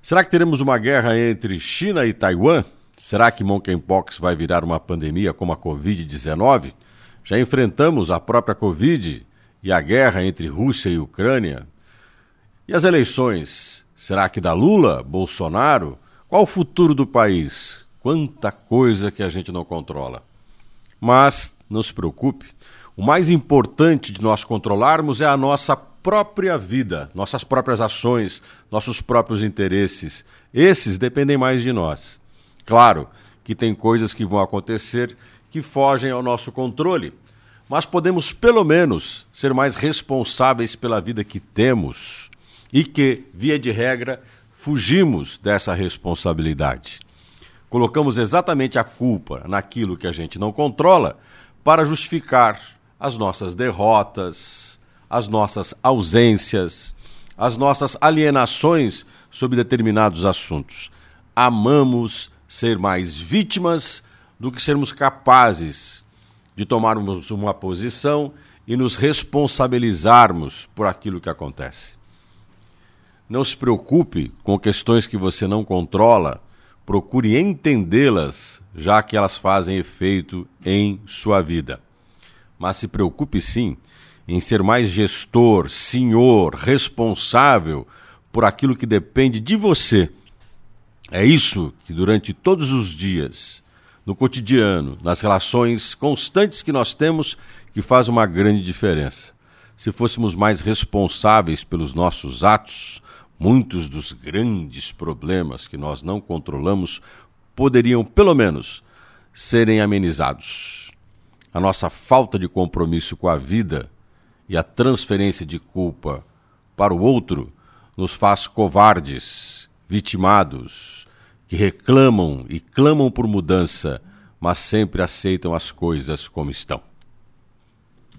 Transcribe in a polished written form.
Será que teremos uma guerra entre China e Taiwan? Será que Monkeypox vai virar uma pandemia como a Covid-19? Já enfrentamos a própria Covid e a guerra entre Rússia e Ucrânia? E as eleições? Será que dá Lula, Bolsonaro? Qual o futuro do país? Quanta coisa que a gente não controla. Mas não se preocupe, o mais importante de nós controlarmos é a nossa própria vida, nossas próprias ações, nossos próprios interesses. Esses dependem mais de nós. Claro que tem coisas que vão acontecer que fogem ao nosso controle, mas podemos pelo menos ser mais responsáveis pela vida que temos e que, via de regra, fugimos dessa responsabilidade. Colocamos exatamente a culpa naquilo que a gente não controla para justificar as nossas derrotas, as nossas ausências, as nossas alienações sobre determinados assuntos. Amamos ser mais vítimas do que sermos capazes de tomarmos uma posição e nos responsabilizarmos por aquilo que acontece. Não se preocupe com questões que você não controla, procure entendê-las, já que elas fazem efeito em sua vida. Mas se preocupe sim em ser mais gestor, senhor, responsável por aquilo que depende de você. É isso que durante todos os dias, no cotidiano, nas relações constantes que nós temos, que faz uma grande diferença. Se fôssemos mais responsáveis pelos nossos atos, muitos dos grandes problemas que nós não controlamos poderiam, pelo menos, serem amenizados. A nossa falta de compromisso com a vida e a transferência de culpa para o outro nos faz covardes, vitimados, que reclamam e clamam por mudança, mas sempre aceitam as coisas como estão.